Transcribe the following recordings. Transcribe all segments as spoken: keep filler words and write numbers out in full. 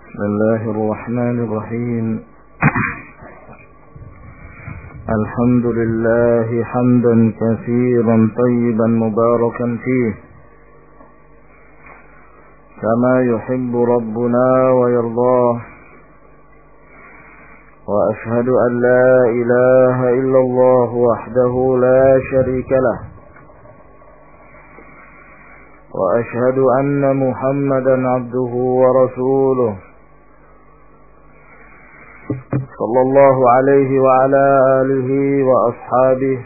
بسم الله الرحمن الرحيم. الحمد لله حمدا كثيرا طيبا مباركا فيه كما يحب ربنا ويرضاه، وأشهد أن لا إله إلا الله وحده لا شريك له، وأشهد أن محمدا عبده ورسوله صلى الله عليه وعلى آله وأصحابه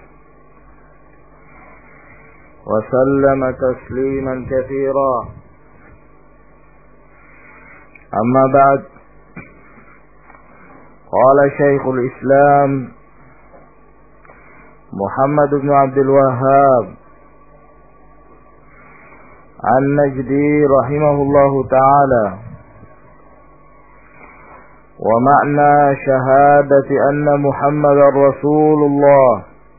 وسلم تسليما كثيرا. أما بعد، قال شيخ الإسلام محمد بن عبد الوهاب النجدي رحمه الله تعالى: ومعنى شهادة أن محمد رسول الله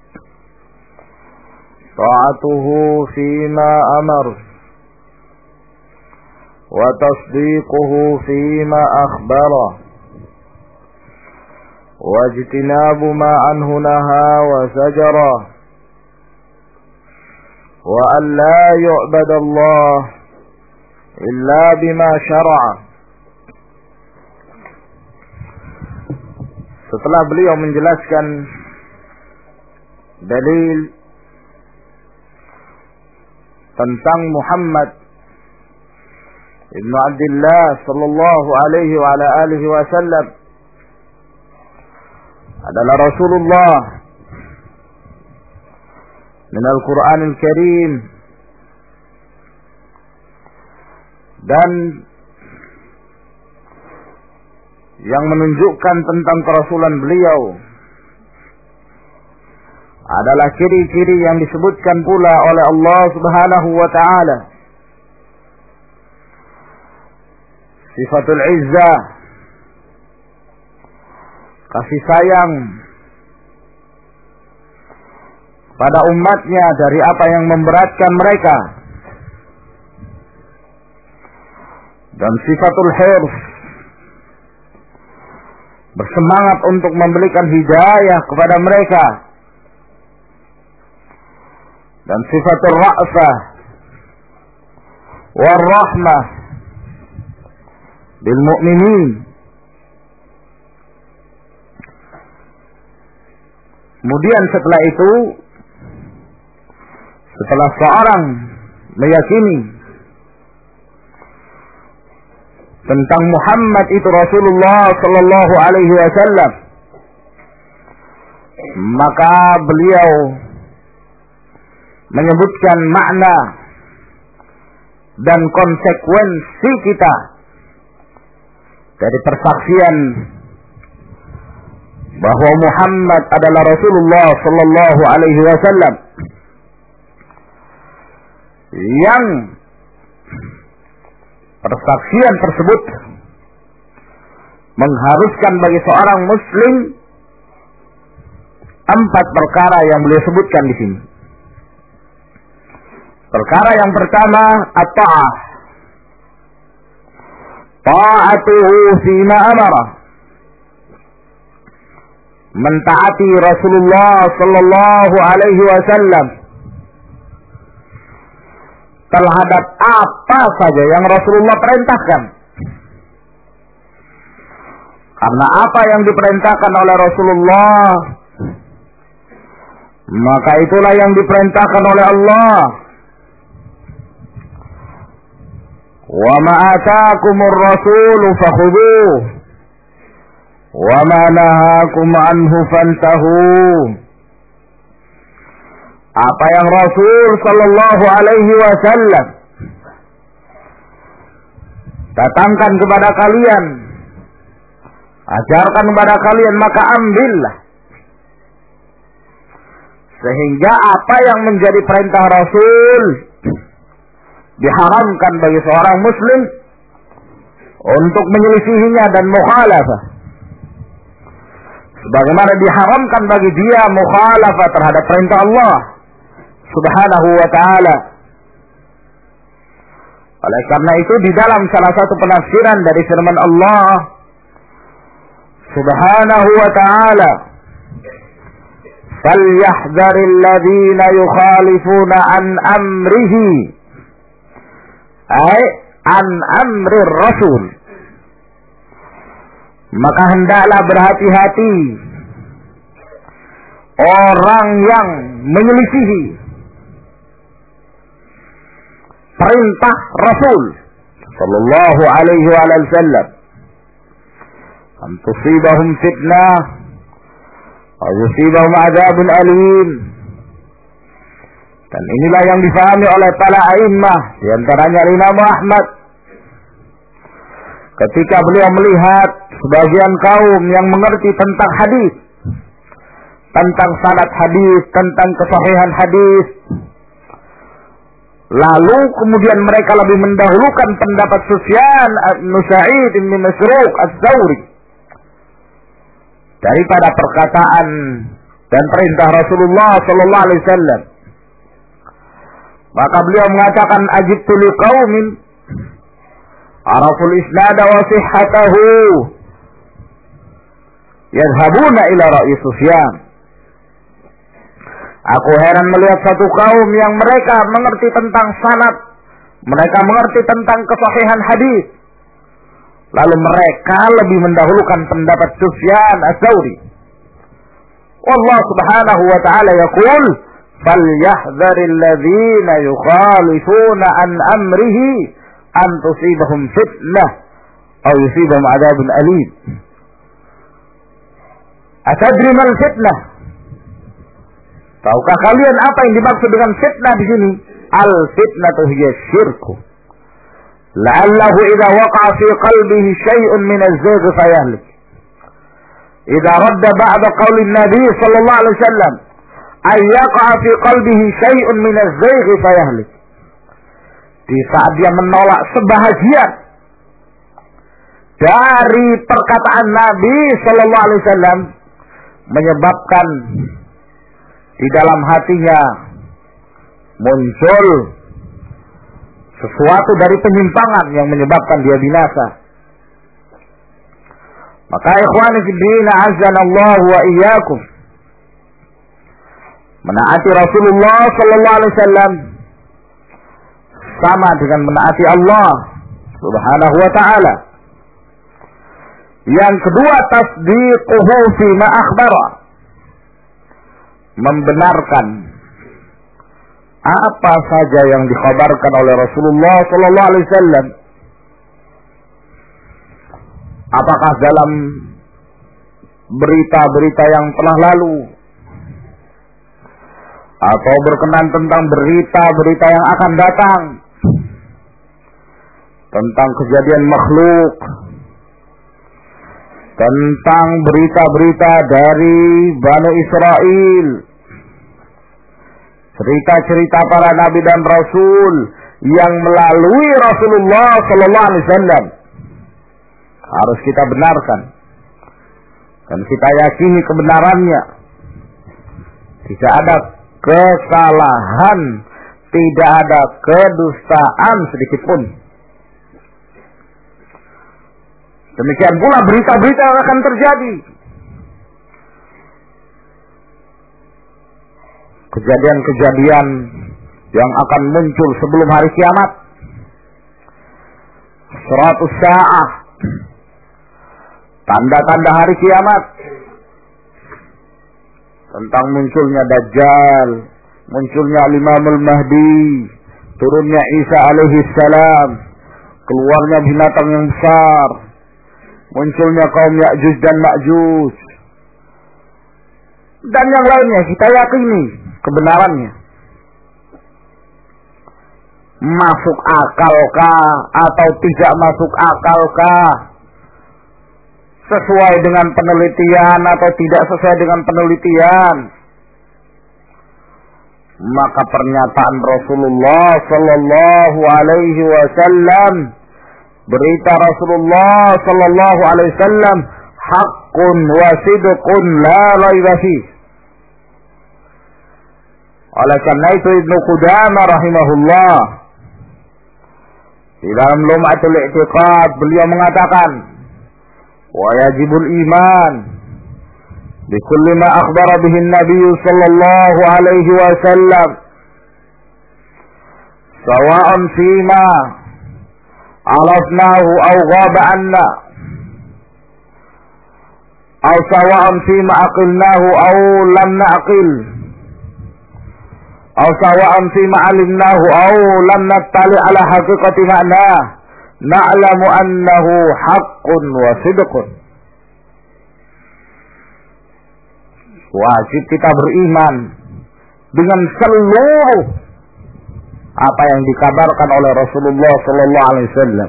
طاعته فيما أمر، وتصديقه فيما أخبر، واجتناب ما عنه نهى وزجر، وأن لا يعبد الله إلا بما شرع. Setelah beliau menjelaskan dalil tentang Muhammad ibnu Abdullah sallallahu alaihi wa ala alihi wasallam adalah Rasulullah min Al-Quranil Karim, dan yang menunjukkan tentang kerasulan beliau adalah ciri-ciri yang disebutkan pula oleh Allah Subhanahu wa taala. Sifatul Izzah, kasih sayang pada umatnya dari apa yang memberatkan mereka, dan sifatul hirs, bersemangat untuk memberikan hidayah kepada mereka, dan sifatul ra'fah warahmah bil mu'minin. Kemudian setelah itu, setelah seorang meyakini tentang Muhammad itu Rasulullah sallallahu alaihi wasallam, maka beliau menyebutkan makna dan konsekuensi kita dari persaksian bahwa Muhammad adalah Rasulullah sallallahu alaihi wasallam, yang persaksian tersebut mengharuskan bagi seorang muslim empat perkara yang beliau sebutkan di sini. Perkara yang pertama, at-ta'ah. Ta'atuhu fima amara. Mentaati Rasulullah sallallahu alaihi wasallam terhadap apa saja yang Rasulullah perintahkan. Karena apa yang diperintahkan oleh Rasulullah, maka itulah yang diperintahkan oleh Allah. Wa ma ataakumur rasulu fakhudhuhu wa ma nahakum anhu fantahu. Apa yang Rasul sallallahu alaihi wasallam datangkan kepada kalian, ajarkan kepada kalian, maka ambillah. Sehingga apa yang menjadi perintah Rasul diharamkan bagi seorang muslim untuk menyelisihinya dan mukhalafah, sebagaimana diharamkan bagi dia mukhalafah terhadap perintah Allah Subhanahu wa ta'ala. Oleh karena itu di dalam salah satu penafsiran dari firman Allah Subhanahu wa ta'ala, "Falyahdharil ladzina yukhalifuna an amrihi," ay an amrir rasul. Maka hendaklah berhati-hati orang yang menyelisihi perintah Rasul sallallahu alaihi wasallam, an tusibahum fitnah aw yusibahum adzabun alim. Dan inilah yang difahami oleh para a'immah, di antaranya Imam Ahmad, ketika beliau melihat sebagian kaum yang mengerti tentang hadis, tentang sanad hadis, tentang kesahihan hadis, lalu kemudian mereka lebih mendahulukan pendapat Sufyan bin Sa'id bin Masruq Ats-Tsauri daripada perkataan dan perintah Rasulullah sallallahu alaihi wasallam. Maka beliau mengatakan, "Ajibtu liqaumin araful isnad wa sihhatahu yadhhabuna ila ra'yi Sufyan." Aku heran melihat satu kaum yang mereka mengerti tentang sanad, mereka mengerti tentang kesahihan hadis, lalu mereka lebih mendahulukan pendapat Sufyan Ats-Tsauri. Allah Subhanahu wa ta'ala yaqul, "Falyahdharil ladzina yukhalifuna an amrihi an tusibahum fitnah aw yusibahum adzabun alim." Atadri mal fitnah? Tahukah kalian apa yang dimaksud dengan fitnah di sini? Al-fitnatu hiya syirku. La'allahu idza waqa'a fi qalbihi syai'un min az-zagh fayahlik. Idza radda ba'da qawli an-nabi sallallahu alaihi wasallam ay yaqa'a fi qalbihi syai'un min az-zagh fayahlik. Di saat dia menolak sebahagian dari perkataan Nabi sallallahu alaihi wasallam, menyebabkan di dalam hatinya muncul sesuatu dari penyimpangan yang menyebabkan dia binasa. Maka ikhwani fiddin, azanallahu wa iyyakum, menaati Rasulullah sallallahu alaihi wasallam sama dengan menaati Allah Subhanahu wa ta'ala. Yang kedua, tasdiquhu fi ma akhbara, membenarkan apa saja yang dikhabarkan oleh Rasulullah sallallahu alaihi wasallam, apakah dalam berita-berita yang telah lalu atau berkenan tentang berita-berita yang akan datang, tentang kejadian makhluk, tentang berita-berita dari Bani Israel, cerita-cerita para nabi dan rasul yang melalui Rasulullah sallallahu alaihi wasallam, harus kita benarkan dan kita yakini kebenarannya. Tidak ada kesalahan, tidak ada kedustaan sedikit pun. Demikian pula berita-berita yang akan terjadi, kejadian-kejadian yang akan muncul sebelum hari kiamat, seratus sa'ah, tanda-tanda hari kiamat, tentang munculnya Dajjal, munculnya Imamul Mahdi, turunnya Isa alaihi salam, keluarnya binatang yang besar, munculnya kaum Ya'juj dan Ma'juj, dan yang lainnya. Kita yakini kebenarannya. Masuk akalkah atau tidak masuk akalkah, sesuai dengan penelitian atau tidak sesuai dengan penelitian, maka pernyataan Rasulullah sallallahu alaihi wasallam, berita Rasulullah sallallahu alaihi wasallam, haqqun wa sidqun la raiba fihi. Oleh karena itu Ibnu Qudamah rahimahullah Di dalam Lum'atul I'tiqad beliau mengatakan, wa yajibul iman bi kulli ma akhbara bihi an-nabiy sallallahu alaihi wasallam sawa'an fima arafnahu aw ghaba anna aw sawa'an fima aqilnahu aw lam na'qil aw sawa'an fima alimnahu aw lam nattali ala haqiqati ma'nah na'lamu annahu haqqun wa sidqun. Wajib kita beriman dengan seluruh apa yang dikabarkan oleh Rasulullah sallallahu alaihi wasallam,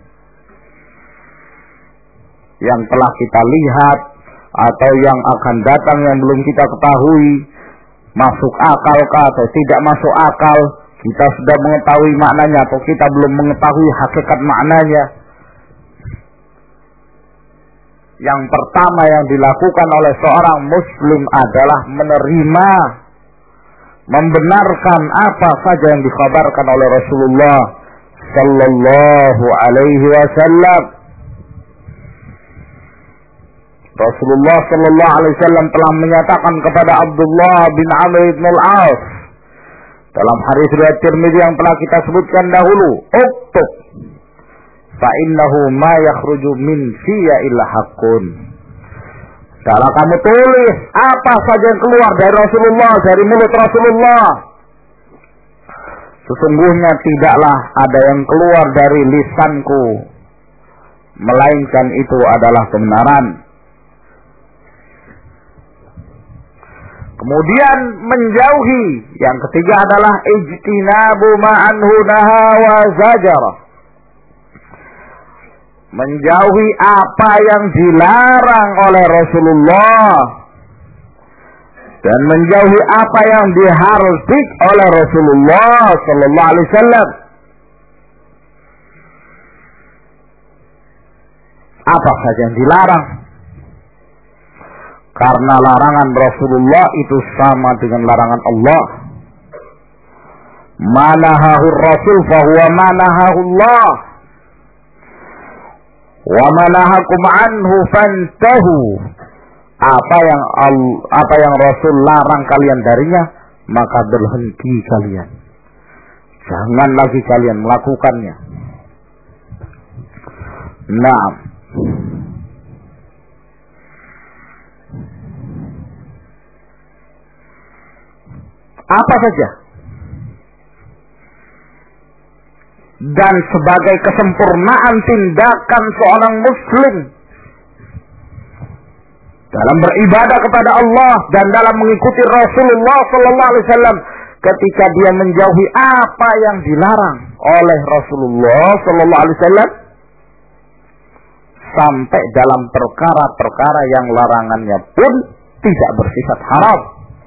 yang telah kita lihat atau yang akan datang yang belum kita ketahui, masuk akal kah atau tidak masuk akal, kita sudah mengetahui maknanya atau kita belum mengetahui hakikat maknanya. Yang pertama yang dilakukan oleh seorang muslim adalah menerima, membenarkan apa saja yang dikabarkan oleh Rasulullah sallallahu alaihi wasallam. Rasulullah sallallahu alaihi wasallam telah menyatakan kepada Abdullah bin Amr bin Al-As dalam hadis riwayat Tirmidzi yang telah kita sebutkan dahulu, "Uktub fa innahu ma yakhruju min fiyya illa haqqun." Kalau kamu tulis apa saja yang keluar dari Rasulullah, dari mulut Rasulullah, sesungguhnya tidaklah ada yang keluar dari lisanku melainkan itu adalah kebenaran. Kemudian menjauhi, yang ketiga adalah ijtinabu ma'anhu naha wa zajara. Menjauhi apa yang dilarang oleh Rasulullah dan menjauhi apa yang dihardik oleh Rasulullah sallallahu alaihi wasallam. Apa saja yang dilarang, karena larangan Rasulullah itu sama dengan larangan Allah. Manahahu Rasul fahuwa manahahu Allah. Wa manahakum anhu fantahu. Apa yang apa yang Rasul larang kalian darinya, maka berhenti kalian. Jangan lagi kalian melakukannya. Naam. Apa saja. Dan sebagai kesempurnaan tindakan seorang muslim dalam beribadah kepada Allah dan dalam mengikuti Rasulullah sallallahu alaihi wasallam, ketika dia menjauhi apa yang dilarang oleh Rasulullah sallallahu alaihi wasallam, sampai dalam perkara-perkara yang larangannya pun tidak bersifat haram.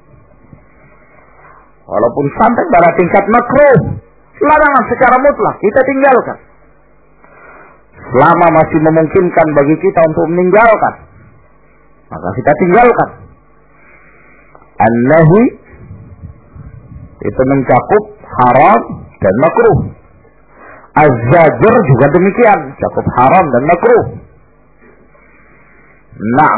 Walaupun sampai pada tingkat makruh, larangan secara mutlak kita tinggalkan. Selama masih memungkinkan bagi kita untuk meninggalkan, maka kita tinggalkan. An-nahi itu mencakup haram dan makruh. Az-zajr juga demikian, mencakup haram dan makruh. Nah,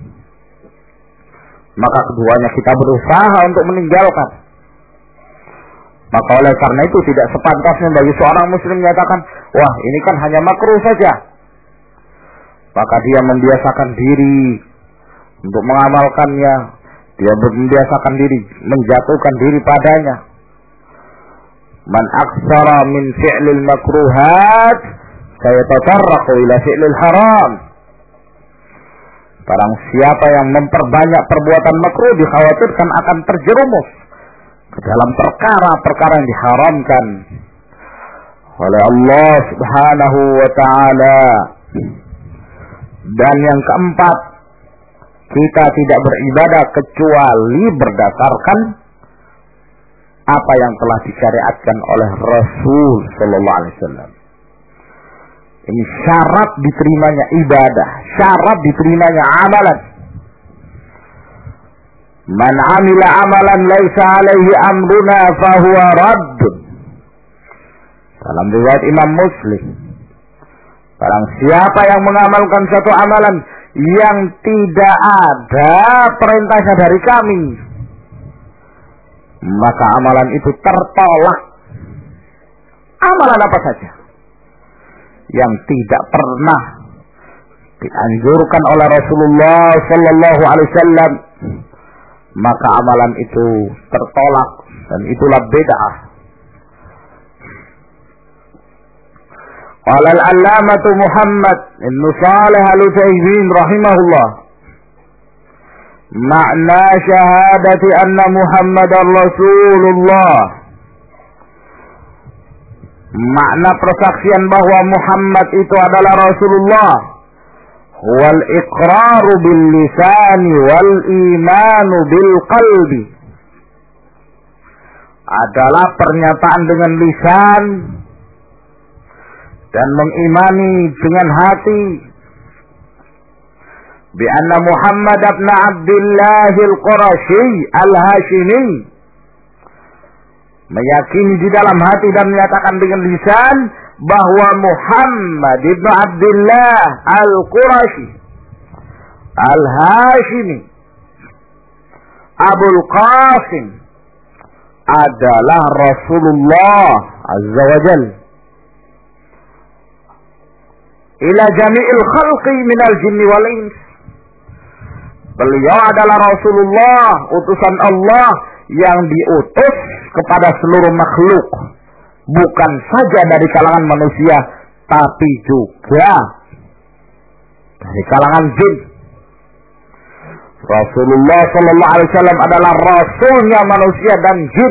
maka keduanya kita berusaha untuk meninggalkan. Maka oleh karena itu tidak sepantasnya bagi seorang muslim menyatakan, wah ini kan hanya makruh saja. Maka dia membiasakan diri untuk mengamalkannya. Dia membiasakan diri, menjatuhkan diri padanya. Man aktsara min fi'lil makruhat sayatatarraqu ila fi'lil haram. Barang siapa yang memperbanyak perbuatan makruh, dikhawatirkan akan terjerumus ke dalam perkara-perkara yang diharamkan oleh Allah Subhanahu wa ta'ala. Dan yang keempat, kita tidak beribadah kecuali berdasarkan apa yang telah disyariatkan oleh Rasul sallallahu alaihi wasallam. Ini syarat diterimanya ibadah, syarat diterimanya amalan. Man amila amalan laisa alaihi amruna fahuwa radd. Dalam riwayat Imam Muslim, barang siapa yang mengamalkan satu amalan yang tidak ada perintahnya dari kami, maka amalan itu tertolak. Amalan apa saja yang tidak pernah dianjurkan oleh Rasulullah sallallahu alaihi wasallam, maka amalan itu tertolak, dan itulah bid'ah. Qala al-allamah Muhammad ibn Shalih al-Utsaimin rahimahullah, makna syahadati anna Muhammadar Rasulullah, makna persaksian bahwa Muhammad itu adalah Rasulullah, wal iqraru bil lisani wal imanu bil qalbi, adalah pernyataan dengan lisan dan mengimani dengan hati. Bi anna Muhammad ibn Abdullah al-Qurashi al-Hashimi, meyakini di dalam hati dan menyatakan dengan lisan bahwa Muhammad ibn Abdullah al-Qurashi al-Hashimi Abul Qasim adalah Rasulullah Azza wa Jalla ila jami'il khalqi minal jinni wal ins. Beliau adalah Rasulullah, utusan Allah yang diutus kepada seluruh makhluk, bukan saja dari kalangan manusia, tapi juga dari kalangan jin. Rasulullah sallallahu alaihi wasallam adalah rasulnya manusia dan jin.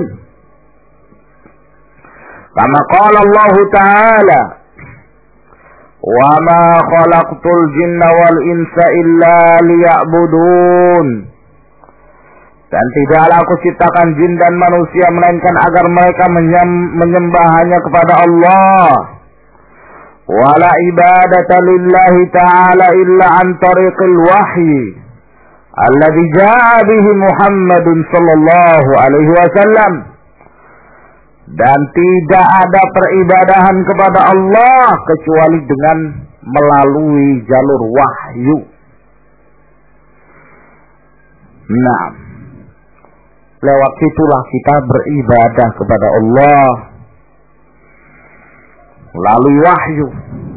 Kama qala Allah Ta'ala, wa ma khalaqtul jinna wal insa illa liya'budun. Dan tidaklah aku ciptakan jin dan manusia melainkan agar mereka menyembah hanya kepada Allah. Wala ibadata lillahi ta'ala illa an tariqil wahyi alladhi ja'a bihi Muhammadun sallallahu alaihi wasallam. Dan tidak ada peribadahan kepada Allah kecuali dengan melalui jalur wahyu. Nah, lewat itulah kita beribadah kepada Allah, melalui wahyu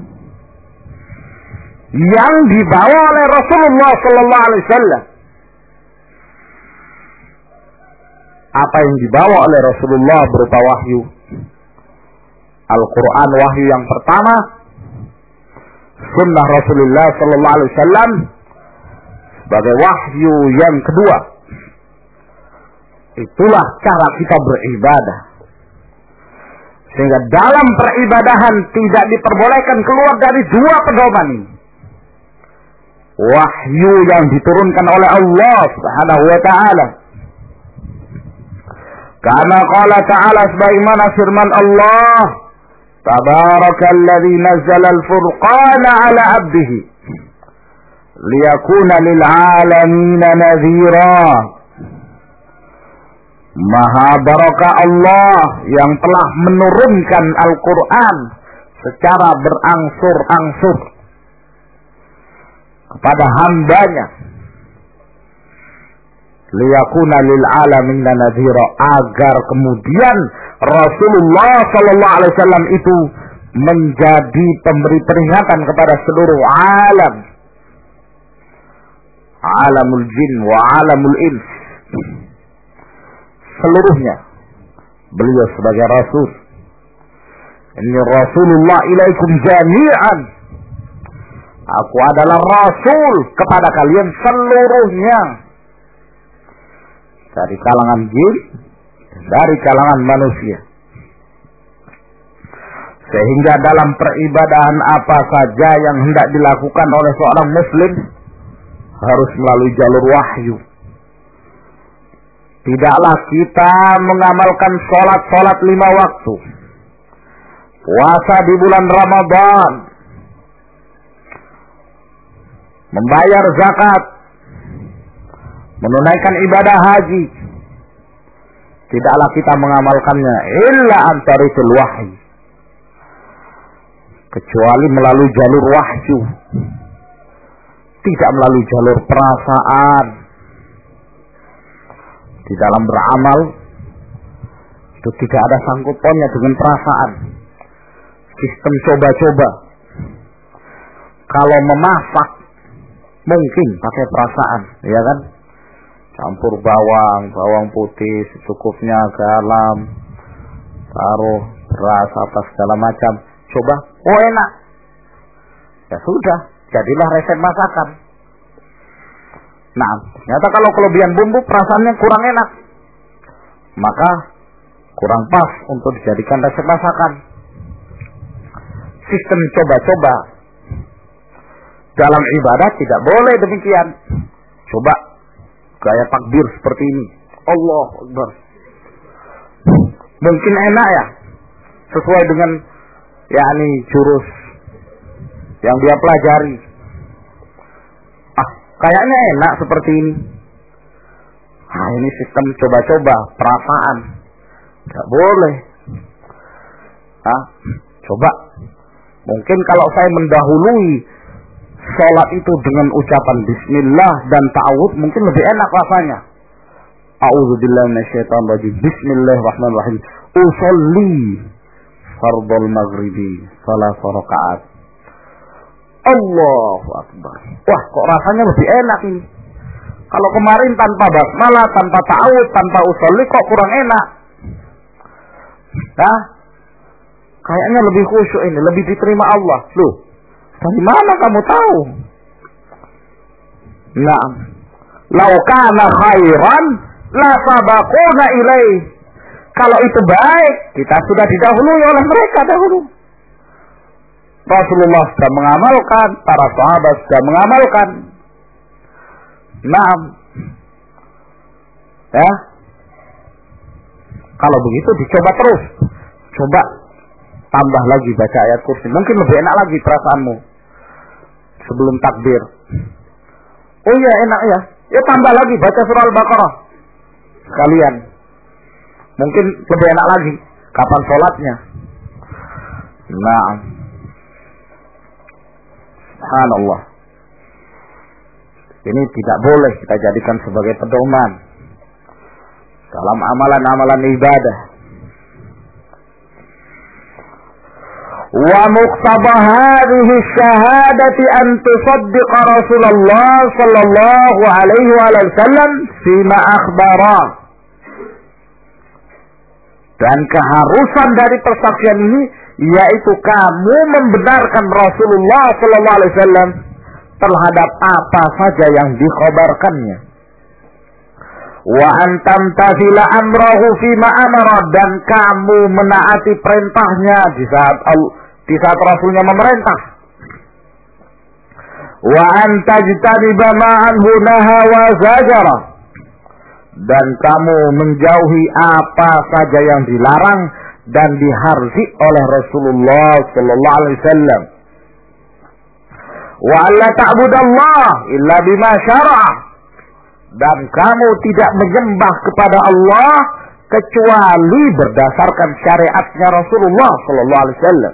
yang dibawa oleh Rasulullah sallallahu alaihi wasallam. Apa yang dibawa oleh Rasulullah berupa wahyu? Al-Quran wahyu yang pertama, sunnah Rasulullah sallallahu alaihi wasallam sebagai wahyu yang kedua. Itulah cara kita beribadah. Sehingga dalam peribadahan tidak diperbolehkan keluar dari dua pedoman ini. Wahyu yang diturunkan oleh Allah Subhanahu wa taala. Karena qala ta'ala, sebagaimana firman Allah, Tabarakalladzi nazzala al-furqana 'ala 'abdihi liyakuna lil 'alamin nadhira. Maha barakah Allah yang telah menurunkan Al-Quran secara berangsur-angsur kepada hambanya, liyakuna lil alamin nadhira, agar kemudian Rasulullah sallallahu alaihi wasallam itu menjadi pemberi peringatan kepada seluruh alam, alamul jin wa alamul ins, seluruhnya. Beliau sebagai Rasul, ini Rasulullah ilaikum jami'an, aku adalah Rasul kepada kalian seluruhnya, dari kalangan jin, dari kalangan manusia. Sehingga dalam peribadahan apa saja yang hendak dilakukan oleh seorang muslim harus melalui jalur wahyu. Tidaklah kita mengamalkan sholat-sholat lima waktu, puasa di bulan Ramadan, membayar zakat, menunaikan ibadah haji, tidaklah kita mengamalkannya illa an tariqil wahyi, kecuali melalui jalur wahyu, tidak melalui jalur perasaan. Di dalam beramal itu tidak ada sangkut pautnya dengan perasaan. Sistem coba-coba. Kalau memasak mungkin pakai perasaan, ya kan? Campur bawang, bawang putih secukupnya, garam, taruh beras apa segala macam. Coba, oh enak. Ya sudah, jadilah resep masakan. Nah, ternyata kalau kelebihan bumbu perasaannya kurang enak, maka kurang pas untuk dijadikan resep masakan. Sistem coba-coba dalam ibadah tidak boleh demikian. Coba gaya takbir seperti ini, Allahu Akbar. Mungkin enak ya, sesuai dengan yakni jurus yang dia pelajari. Ah, kayaknya enak seperti ini. Ah, ini sistem coba-coba, perasaan. Tidak boleh. Ah, coba. Mungkin kalau saya mendahului sholat itu dengan ucapan bismillah dan ta'awudz, mungkin lebih enak rasanya. A'udzubillahi minasyaitonir rajim. Bismillahirrahmanirrahim. Usolli fardhul maghribi salat rakaat. Allahu Akbar. Wah, kok rasanya lebih enak ini. Kalau kemarin tanpa basmalah, tanpa ta'awudz, tanpa usolli kok kurang enak. Nah, kayaknya lebih khusyuk ini, lebih diterima Allah. Loh, dari mana kamu tahu? Nah, lau kana khairan la sabaquna ilaih. Kalau itu baik, kita sudah didahului oleh mereka dahulu. Rasulullah sudah mengamalkan, para sahabat sudah mengamalkan. Nah, ya, kalau begitu dicoba terus. Coba tambah lagi baca ayat kursi, mungkin lebih enak lagi perasaanmu sebelum takbir. Oh iya enak ya, ya tambah lagi baca surah Al-Baqarah sekalian, mungkin lebih enak lagi. Kapan sholatnya? Nah, subhanallah, ini tidak boleh kita jadikan sebagai pedoman dalam amalan-amalan ibadah. Wa muqtada hadhihi syahadati an tusaddiqa Rasulullah sallallahu alaihi wasallam fima akhbara. Dan keharusan dari persaksian ini yaitu kamu membenarkan Rasulullah sallallahu alaihi wasallam terhadap apa saja yang dikhabarkannya. Wa antam tazila amrahu fima amara, dan kamu menaati perintahnya di saat di saat Rasulnya memerintah. Wa antajtaniba ma'anhu naha wa zajara, dan kamu menjauhi apa saja yang dilarang dan diharzi oleh Rasulullah sallallahu alaihi wasallam. Wa alla ta'budallah illa bima syara'a, dan kamu tidak menyembah kepada Allah kecuali berdasarkan syariatnya Rasulullah sallallahu alaihi wasallam.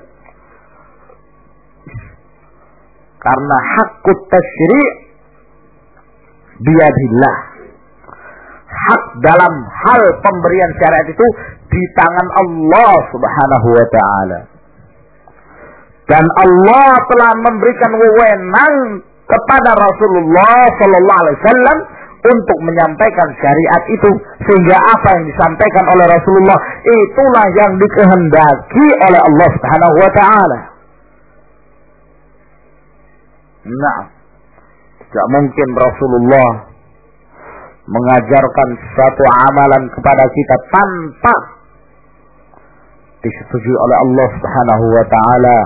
Karena hakut tasyri' biyadillah. Hak dalam hal pemberian syariat itu di tangan Allah Subhanahu wa taala. Dan Allah telah memberikan wewenang kepada Rasulullah sallallahu alaihi wasallam untuk menyampaikan syariat itu, sehingga apa yang disampaikan oleh Rasulullah itulah yang dikehendaki oleh Allah Subhanahu wa taala. Nah, tidak mungkin Rasulullah mengajarkan suatu amalan kepada kita tanpa disetujui oleh Allah Subhanahu wa taala.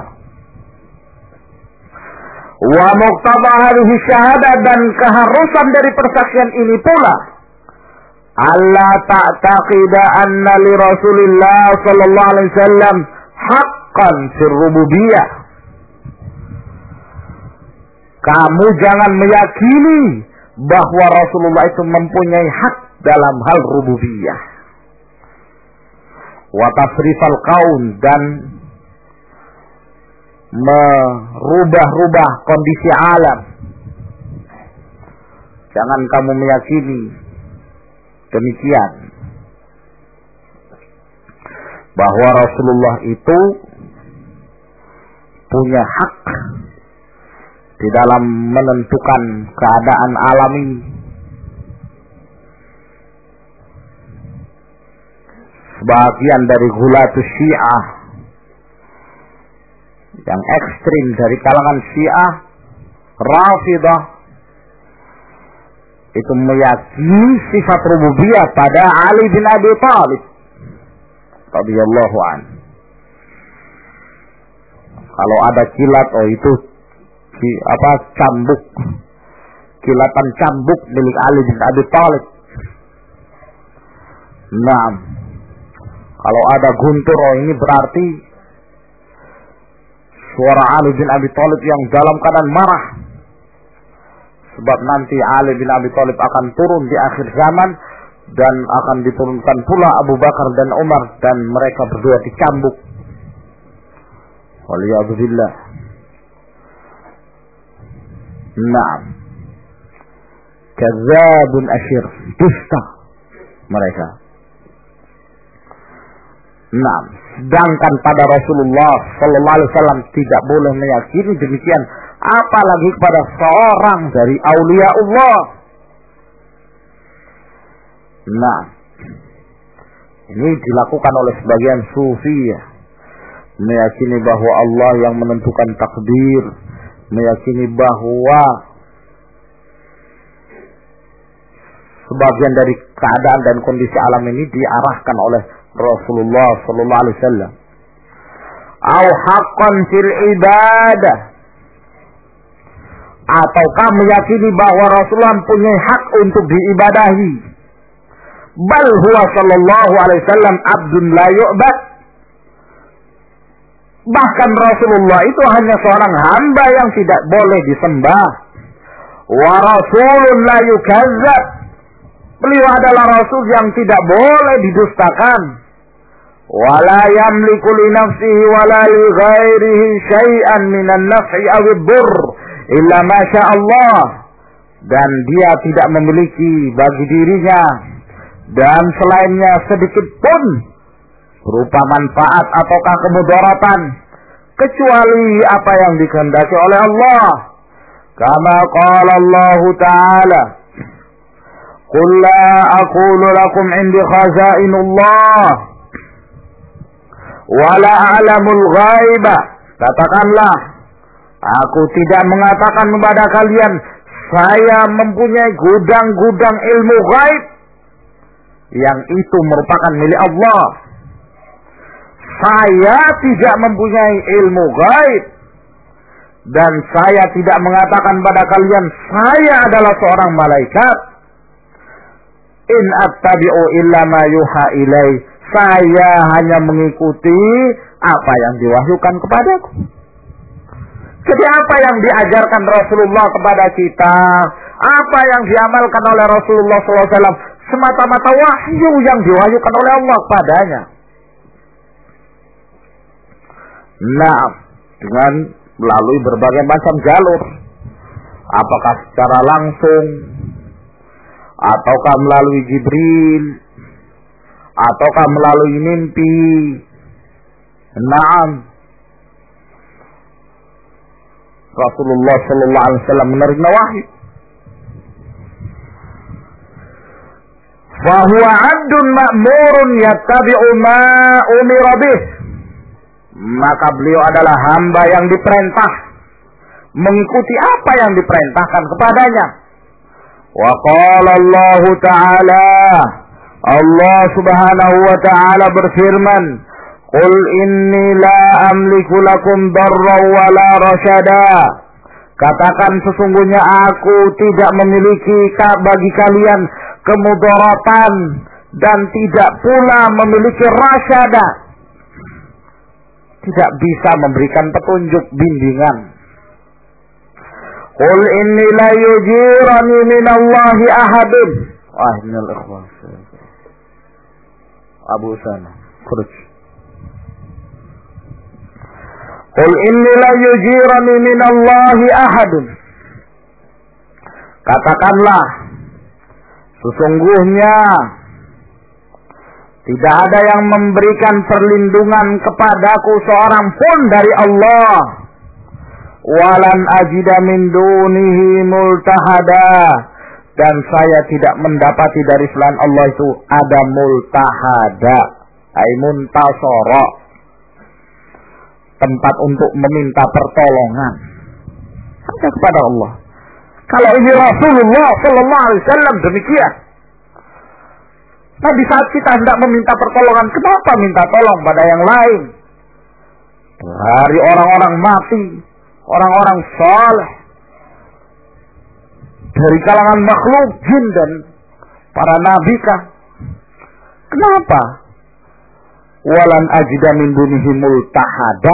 Wa muqtada hadhihi syahadah, dan keharusan dari persaksian ini pula alla ta'taqida anna li Rasulillah sallallahu alaihi wasallam haqqan fir rububiyah. Kamu jangan meyakini bahwa Rasulullah itu mempunyai hak dalam hal rububiyah. Wa tasrifal kaun, dan merubah-rubah kondisi alam. Jangan kamu meyakini demikian, bahwa Rasulullah itu punya hak di dalam menentukan keadaan alam ini. Sebagian dari gulatus Syiah yang ekstrim dari kalangan Syiah Rafidah itu meyakini sifat rububiyah pada Ali bin Abi Thalib radhiyallahu anhu. Kalau ada kilat, oh itu apa cambuk, kilatan cambuk milik Ali bin Abi Thalib. Nah, kalau ada guntur, oh ini berarti suara Ali bin Abi Thalib yang dalam keadaan marah. Sebab nanti Ali bin Abi Thalib akan turun di akhir zaman dan akan diturunkan pula Abu Bakar dan Umar dan mereka berdua dicambuk. Waliyadzubillah. Naam. Kadzabun asyir, dusta mereka. Naam. Sedangkan pada Rasulullah sallallahu alaihi wasallam tidak boleh meyakini demikian, apalagi kepada seorang dari aulia Allah. Nah, ini dilakukan oleh sebagian sufi ya, meyakini bahwa Allah yang menentukan takdir, meyakini bahwa sebagian dari keadaan dan kondisi alam ini diarahkan oleh Rasulullah sallallahu alaihi wasallam. Au haqqan fil ibadah, ataukah meyakini bahwa Rasulullah punya hak untuk diibadahi. Bal huwa sallallahu alaihi wasallam abdun la yu'bad. Bahkan Rasulullah itu hanya seorang hamba yang tidak boleh disembah. Wa rasulun la yukazzab. Beliau adalah rasul yang tidak boleh didustakan. Wala yamliku li nafsihi wala li ghairihi syai'an minan naf'i aw ad-durr illa ma syaa Allah. Dan dia tidak memiliki bagi dirinya dan selainnya sedikit pun berupa manfaat ataukah kemudaratan kecuali apa yang dikehendaki oleh Allah. Kama qala Allah Ta'ala, Qul la aqulu lakum indi khazainullah wa la a'lamul ghaiba. Katakanlah, aku tidak mengatakan kepada kalian saya mempunyai gudang-gudang ilmu gaib yang itu merupakan milik Allah. Saya tidak mempunyai ilmu gaib dan saya tidak mengatakan pada kalian saya adalah seorang malaikat. In attabi'u illa ma yuha ilai. Saya hanya mengikuti apa yang diwahyukan kepadaku. Jadi apa yang diajarkan Rasulullah kepada kita, apa yang diamalkan oleh Rasulullah sallallahu alaihi wasallam, semata-mata wahyu yang diwahyukan oleh Allah padanya. Nah, dengan melalui berbagai macam jalur, apakah secara langsung, ataukah melalui Jibril, ataukah melalui mimpi. Naam, Rasulullah sallallahu alaihi wasallam menerima wahyu. Fahuwa 'abdun ma'murun yattabi'u ma umira bih. Maka beliau adalah hamba yang diperintah mengikuti apa yang diperintahkan kepadanya. Wa qala Allah Ta'ala, Allah Subhanahu wa Ta'ala berfirman, Qul inni la amliku lakum darran wa la rasyada. Katakan sesungguhnya aku tidak memiliki bagi kalian kemudaratan dan tidak pula memiliki rasyada. Tidak bisa memberikan petunjuk bimbingan. Qul inni la yujirani minallahi ahadun. Wah, minal ikhwan. Abu Sana, khuruj. Qul inni la yujirani minallahi ahadun. Katakanlah, sesungguhnya tidak ada yang memberikan perlindungan kepadaku seorang pun dari Allah. Walan ajida min dunihi multahada. Dan saya tidak mendapati dari selain Allah itu ada multahada. Ay muntasara. Tempat untuk meminta pertolongan. Hanya kepada Allah. Kalau ini Rasulullah Sallallahu Alaihi Wasallam demikian. Nah, di saat kita hendak meminta pertolongan, kenapa minta tolong pada yang lain? Dari orang-orang mati, orang-orang saleh, dari kalangan makhluk jin dan para nabi kah? Kenapa? Walan ajida min dunihi multahada.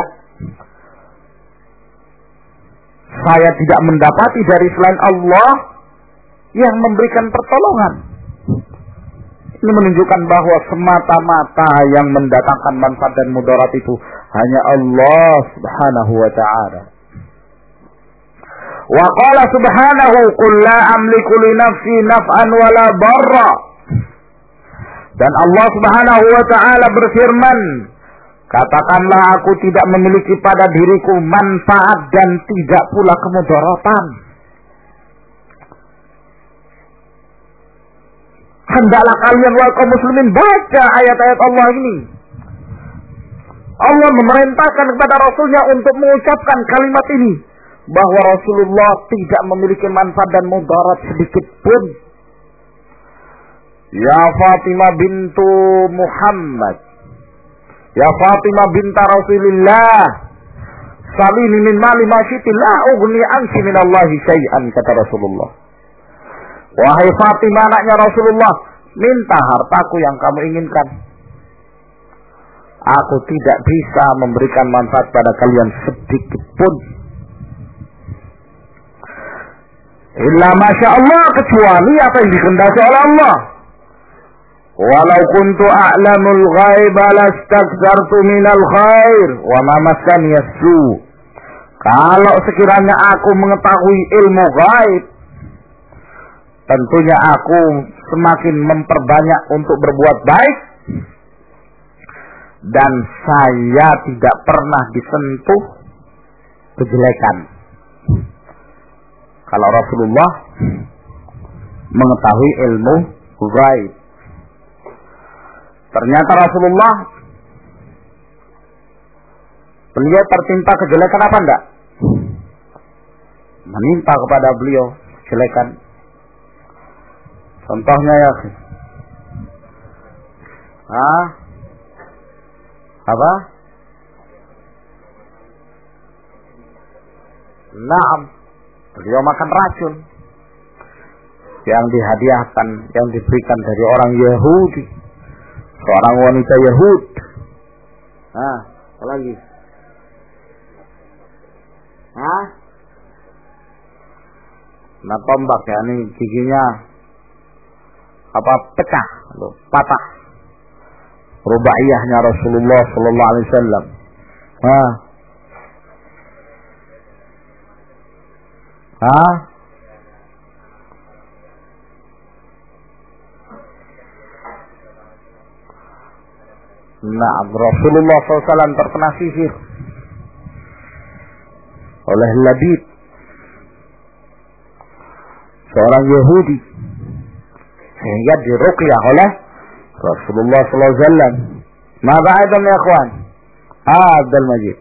Saya tidak mendapati dari selain Allah yang memberikan pertolongan. Ini menunjukkan bahwa semata-mata yang mendatangkan manfaat dan mudarat itu hanya Allah Subhanahu wa ta'ala. Wa qala subhanahu qul la amliku li nafsi naf'an wala darra. Dan Allah Subhanahu wa ta'ala berfirman, katakanlah aku tidak memiliki pada diriku manfaat dan tidak pula kemudaratan. Hendaklah kalian wahai kaum muslimin baca ayat-ayat Allah ini. Allah memerintahkan kepada Rasulnya untuk mengucapkan kalimat ini, bahwa Rasulullah tidak memiliki manfaat dan mudarat sedikit pun. Ya Fatimah bintu Muhammad, ya Fatimah binta Rasulillah, salini min mali ma syi'ti la ughni anki min Allahi syai'an, kata Rasulullah. Wahai Fatimah anaknya Rasulullah, minta hartaku yang kamu inginkan. Aku tidak bisa memberikan manfaat pada kalian sedikit pun. Illa masya Allah, kecuali apa yang dikehendaki oleh Allah. Walau kuntu a'lamul ghaib lastakthartu minal khair wa ma massani as-su. Kalau sekiranya aku mengetahui ilmu ghaib, tentunya aku semakin memperbanyak untuk berbuat baik, dan saya tidak pernah disentuh kejelekan. Kalau Rasulullah mengetahui ilmu ghaib, ternyata Rasulullah beliau tertimpa kejelekan apa enggak? Menimpa kepada beliau kejelekan. Contohnya ya, ah, apa? Naam, beliau makan racun yang dihadiahkan, yang diberikan dari orang Yahudi, seorang wanita Yahudi. Ah, apa lagi? Ah, nah tombak ya, ini giginya apa pecah, loh, patah. Rubaiyahnya Rasulullah Sallallahu Alaihi Wasallam. Ah, ah, nah Rasulullah Sallallahu Alaihi Wasallam terkena sihir oleh Labid, seorang Yahudi, sehingga diruqyah oleh Rasulullah Sallallahu Alaihi Wasallam. Maka aidan ya ikhwan, Abdul Majid.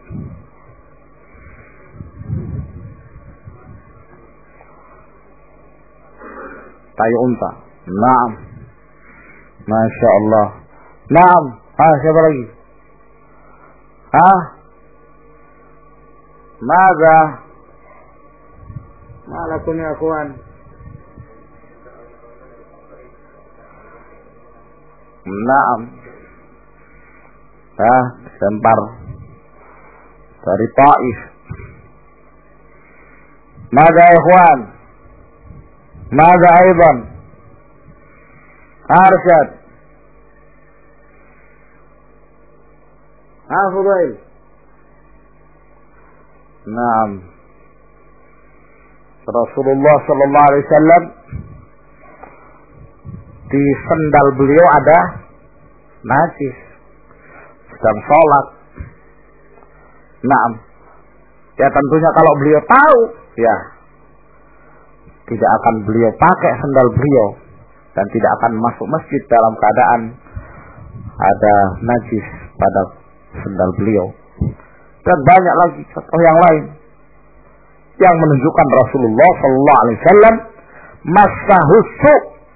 Tai unta. Naam. Masya Allah. Naam. Ah, siapa lagi? Ah, Mada Malakum ya ikhwan. Naam. Ah, sempar dari Taif. Mada ikhwan? Mada aidan? Arsyad. Ah, Fudail. Naam. Rasulullah sallallahu alaihi wasallam di sendal beliau ada najis sedang sholat. Naam. Ya tentunya kalau beliau tahu, ya tidak akan beliau pakai sendal beliau dan tidak akan masuk masjid dalam keadaan ada najis pada sendal beliau. Dan banyak lagi contoh yang lain yang menunjukkan Rasulullah sallallahu alaihi wasallam masahusu,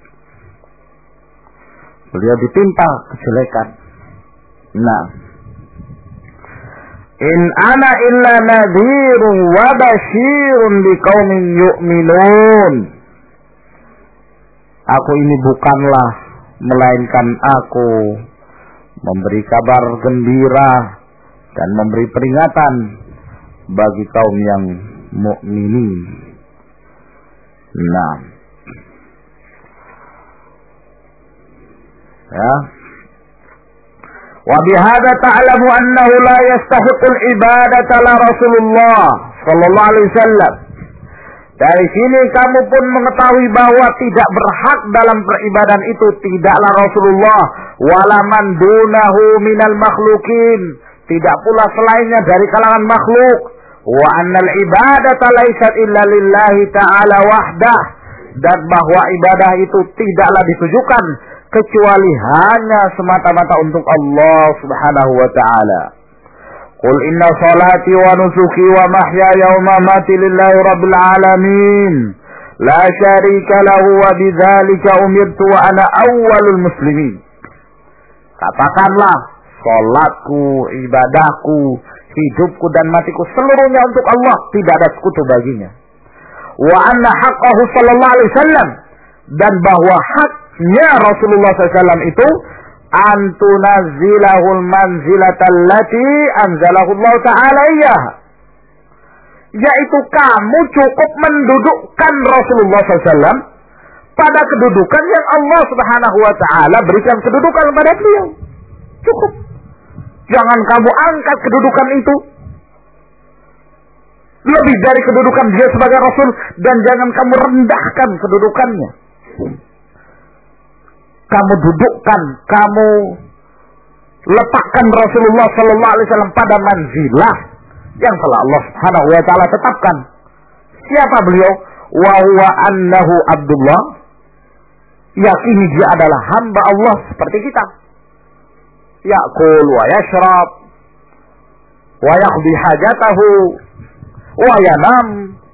beliau ditimpa kejelekan. Nah, in ana illa nadhirun wa basyirun liqaumin yu'minun. Aku ini bukanlah melainkan aku memberi kabar gembira dan memberi peringatan bagi kaum yang mukminin. Nah, ya. Wa bihadza ta'lamu annahu la yastahiqu al-ibadata la Rasulullah sallallahu alaihi wasallam. Dari sini kamu pun mengetahui bahwa tidak berhak dalam peribadahan itu tidaklah Rasulullah wala man dunahu minal makhlukin, tidak pula selainnya dari kalangan makhluk. Wa annal ibadata laysat illa lillahi ta'ala wahdah, dan bahwa ibadah itu tidaklah ditujukan kecuali hanya semata-mata untuk Allah Subhanahu wa taala. Qul inna salati wa nusuki wa mahyaya wa mamati lillahi rabbil alamin la syarika lahu wa bidzalika umirtu wa ana awwalul muslimin. Katakanlah, salatku, ibadahku, hidupku dan matiku seluruhnya untuk Allah, tidak ada sekutu baginya. Wa anna haqqahu sallallahu alaihi wasallam, dan bahwa haknya Rasulullah sallallahu alaihi wasallam itu antunazzilahul manzilatallati anzalahu Allah ta'ala iyah, yaitu kamu cukup mendudukkan Rasulullah sallallahu alaihi wasallam pada kedudukan yang Allah Subhanahu wa ta'ala berikan kedudukan kepada beliau. Cukup. Jangan kamu angkat kedudukan itu lebih dari kedudukan dia sebagai Rasul, dan jangan kamu rendahkan kedudukannya. Kamu dudukkan, kamu letakkan Rasulullah sallallahu alaihi wasallam pada manzilah yang telah Allah Subhanahu wa taala tetapkan. Siapa beliau? Wa huwa annahu Abdullah. Yakini dia adalah hamba Allah seperti kita. Ya'kul wa yashrab wa yaqdi hajatahu wa yanam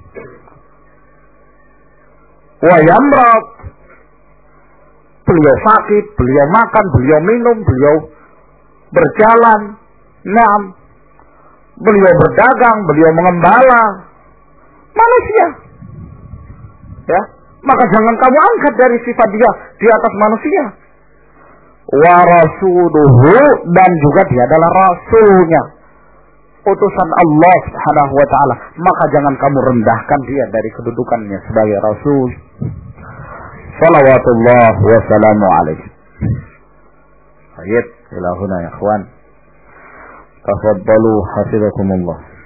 wa yamrad. Beliau sakit, beliau makan, beliau minum, beliau berjalan, naam, beliau berdagang, beliau mengembala. Manusia, ya, maka jangan kamu angkat dari sifat dia di atas manusia. Wa rasuluhu, dan juga dia adalah rasulnya, utusan Allah Subhanahu wa taala, maka jangan kamu rendahkan dia dari kedudukannya sebagai rasul. Salawatullah wa salamu alaihi. Baik, ila huna ya ikhwan. Tafaddalu hafizakumullah.